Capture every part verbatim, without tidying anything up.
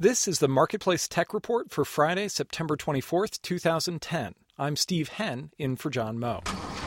This is the Marketplace Tech Report for Friday, September twenty-fourth, twenty ten. I'm Steve Henn, in for John Moe.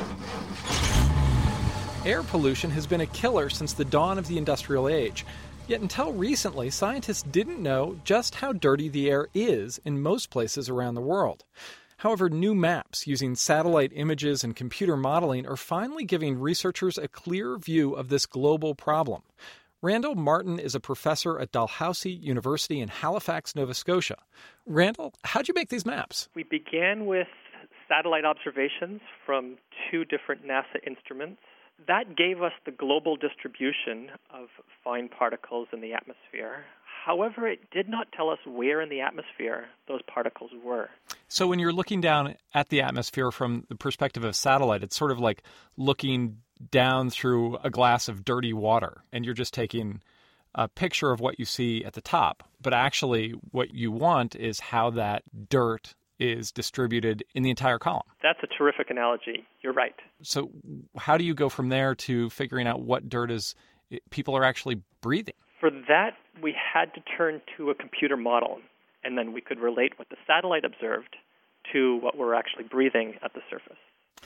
Air pollution has been a killer since the dawn of the industrial age. Yet until recently, scientists didn't know just how dirty the air is in most places around the world. However, new maps using satellite images and computer modeling are finally giving researchers a clear view of this global problem. Randall Martin is a professor at Dalhousie University in Halifax, Nova Scotia. Randall, how'd you make these maps? We began with satellite observations from two different NASA instruments. That gave us the global distribution of fine particles in the atmosphere. However, it did not tell us where in the atmosphere those particles were. So when you're looking down at the atmosphere from the perspective of satellite, it's sort of like looking down through a glass of dirty water, and you're just taking a picture of what you see at the top. But actually, what you want is how that dirt is distributed in the entire column. That's a terrific analogy. You're right. So how do you go from there to figuring out what dirt is people are actually breathing? For that, we had to turn to a computer model, and then we could relate what the satellite observed to what we're actually breathing at the surface.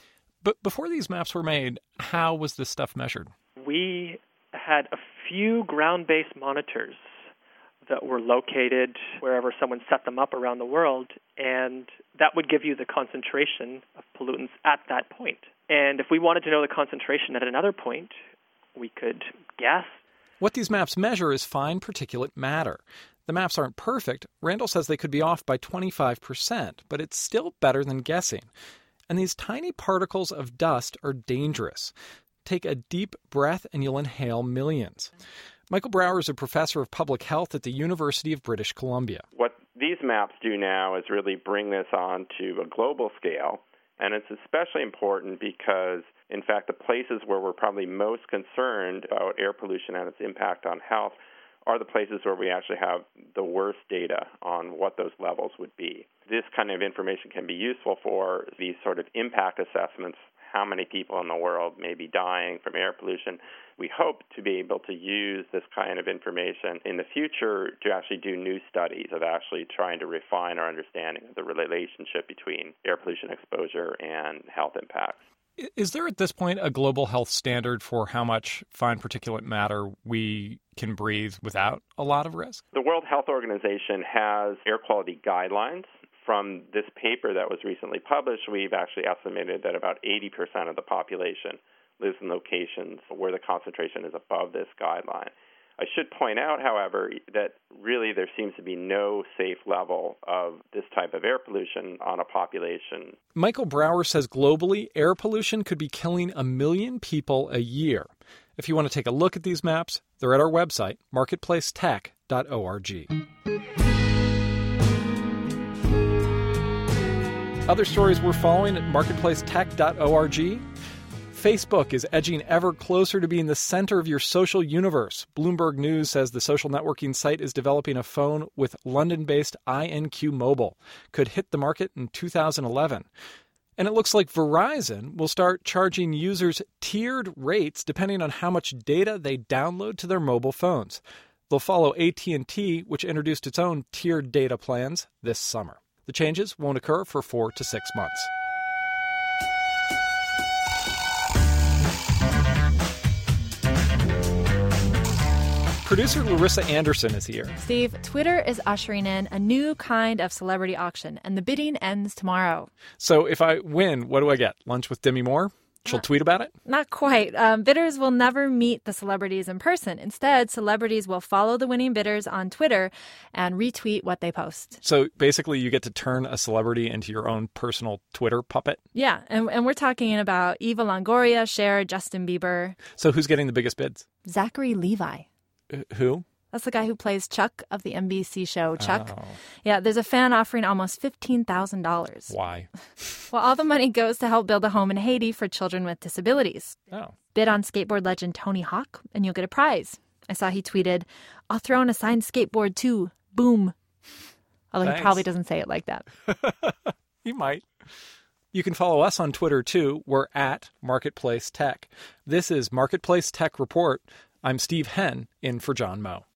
But before these maps were made, how was this stuff measured? We had a few ground-based monitors that were located wherever someone set them up around the world, and that would give you the concentration of pollutants at that point. And if we wanted to know the concentration at another point, we could guess. What these maps measure is fine particulate matter. The maps aren't perfect. Randall says they could be off by twenty-five percent, but it's still better than guessing. And these tiny particles of dust are dangerous. Take a deep breath and you'll inhale millions. Michael Brower is a professor of public health at the University of British Columbia. What these maps do now is really bring this on to a global scale, and it's especially important because, in fact, the places where we're probably most concerned about air pollution and its impact on health are the places where we actually have the worst data on what those levels would be. This kind of information can be useful for these sort of impact assessments. How many people in the world may be dying from air pollution? We hope to be able to use this kind of information in the future to actually do new studies of actually trying to refine our understanding of the relationship between air pollution exposure and health impacts. Is there at this point a global health standard for how much fine particulate matter we can breathe without a lot of risk? The World Health Organization has air quality guidelines. From this paper that was recently published, we've actually estimated that about eighty percent of the population lives in locations where the concentration is above this guideline. I should point out, however, that really there seems to be no safe level of this type of air pollution on a population. Michael Brower says globally, air pollution could be killing a million people a year. If you want to take a look at these maps, they're at our website, marketplace tech dot org. Other stories we're following at marketplace tech dot org. Facebook is edging ever closer to being the center of your social universe. Bloomberg News says the social networking site is developing a phone with London-based I N Q Mobile. Could hit the market in two thousand eleven. And it looks like Verizon will start charging users tiered rates depending on how much data they download to their mobile phones. They'll follow A T and T, which introduced its own tiered data plans this summer. The changes won't occur for four to six months. Producer Larissa Anderson is here. Steve, Twitter is ushering in a new kind of celebrity auction, and the bidding ends tomorrow. So if I win, what do I get? Lunch with Demi Moore? She'll Not, tweet about it? Not quite. Um, bidders will never meet the celebrities in person. Instead, celebrities will follow the winning bidders on Twitter and retweet what they post. So basically, you get to turn a celebrity into your own personal Twitter puppet? Yeah, and, and we're talking about Eva Longoria, Cher, Justin Bieber. So who's getting the biggest bids? Zachary Levi. Who? That's the guy who plays Chuck of the N B C show Chuck. Oh. Yeah, there's a fan offering almost fifteen thousand dollars. Why? Well, all the money goes to help build a home in Haiti for children with disabilities. Oh. Bid on skateboard legend Tony Hawk, and you'll get a prize. I saw he tweeted, "I'll throw in a signed skateboard too. Boom." Although Thanks. He probably doesn't say it like that. He might. You can follow us on Twitter, too. We're at Marketplace Tech. This is Marketplace Tech Report. I'm Steve Henn, in for John Moe.